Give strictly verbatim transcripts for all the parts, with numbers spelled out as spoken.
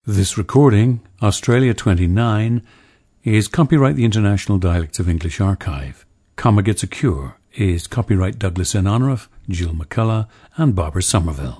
This recording, Australia twenty-nine, is copyright the International Dialects of English Archive. Comma Gets a Cure is copyright Douglas N. Onoroff, Jill McCullough, and Barbara Somerville.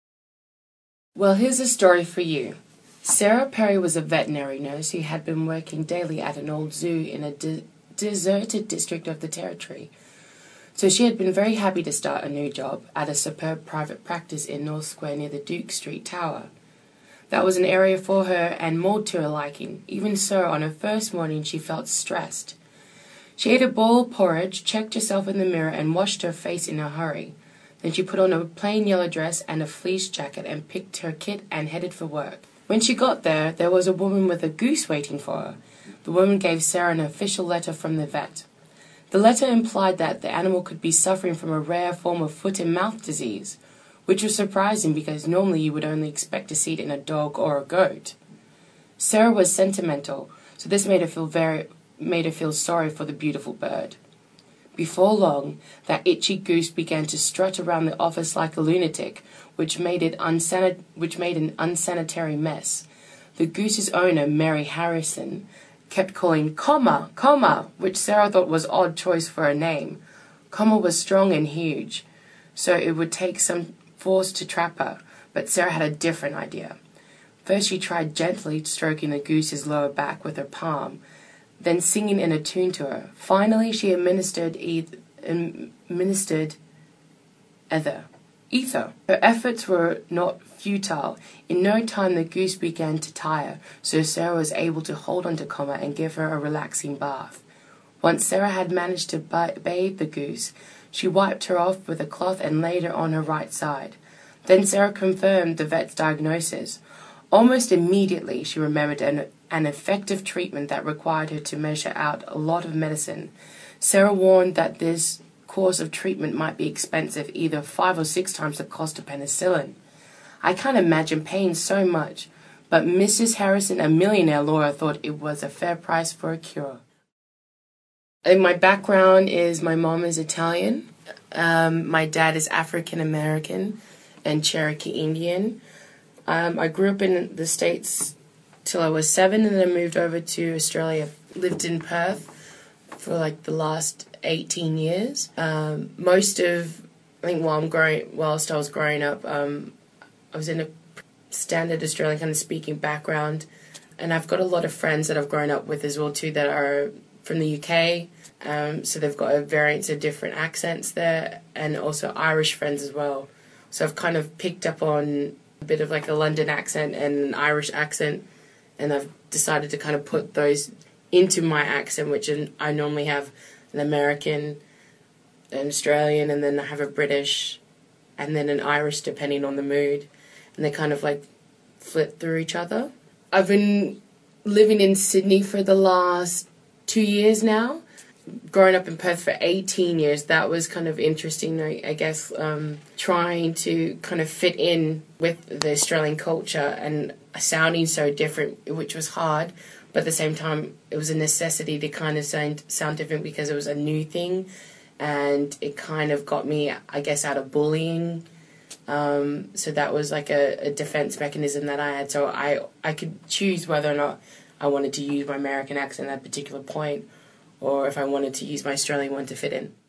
Well, here's a story for you. Sarah Perry was a veterinary nurse who had been working daily at an old zoo in a de- deserted district of the Territory. So she had been very happy to start a new job at a superb private practice in North Square near the Duke Street Tower. That was an area for her and more to her liking. Even so, on her first morning she felt stressed. She ate a bowl of porridge, checked herself in the mirror, and washed her face in a hurry. Then she put on a plain yellow dress and a fleece jacket and picked her kit and headed for work. When she got there, there was a woman with a goose waiting for her. The woman gave Sarah an official letter from the vet. The letter implied that the animal could be suffering from a rare form of foot and mouth disease, which was surprising because normally you would only expect to see it in a dog or a goat. Sarah was sentimental, so this made her feel very made her feel sorry for the beautiful bird. Before long, that itchy goose began to strut around the office like a lunatic, which made it unsanit- which made an unsanitary mess. The goose's owner, Mary Harrison, kept calling Comma, Comma, which Sarah thought was odd choice for a name. Comma was strong and huge, so it would take some force to trap her, but Sarah had a different idea. First she tried gently stroking the goose's lower back with her palm, then singing in a tune to her. Finally she administered eth- administered ether. ether. Her efforts were not futile. In no time the goose began to tire, so Sarah was able to hold on to Comma and give her a relaxing bath. Once Sarah had managed to bathe the goose, she wiped her off with a cloth and laid her on her right side. Then Sarah confirmed the vet's diagnosis. Almost immediately she remembered an, an effective treatment that required her to measure out a lot of medicine. Sarah warned that this course of treatment might be expensive, either five or six times the cost of penicillin. I can't imagine paying so much, but Missus Harrison, a millionaire lawyer, thought it was a fair price for a cure. And my background is my mom is Italian, um, my dad is African American and Cherokee Indian. Um, I grew up in the States till I was seven, and then moved over to Australia. Lived in Perth for like the last eighteen years. Um, most of, I think while I'm growing, whilst I was growing up, um, I was in a standard Australian kind of speaking background, and I've got a lot of friends that I've grown up with as well too that are from the U K, um, so they've got a variance of different accents there, and also Irish friends as well. So I've kind of picked up on a bit of like a London accent and an Irish accent, and I've decided to kind of put those into my accent, which I normally have an American, an Australian, and then I have a British, and then an Irish depending on the mood, and they kind of like flip through each other. I've been living in Sydney for the last two years now. Growing up in Perth for eighteen years, that was kind of interesting, I, I guess, um, trying to kind of fit in with the Australian culture and sounding so different, which was hard, but at the same time, it was a necessity to kind of sound, sound different because it was a new thing, and it kind of got me, I guess, out of bullying. Um, so that was like a, a defense mechanism that I had, so I, I could choose whether or not I wanted to use my American accent at a particular point, or if I wanted to use my Australian one to fit in.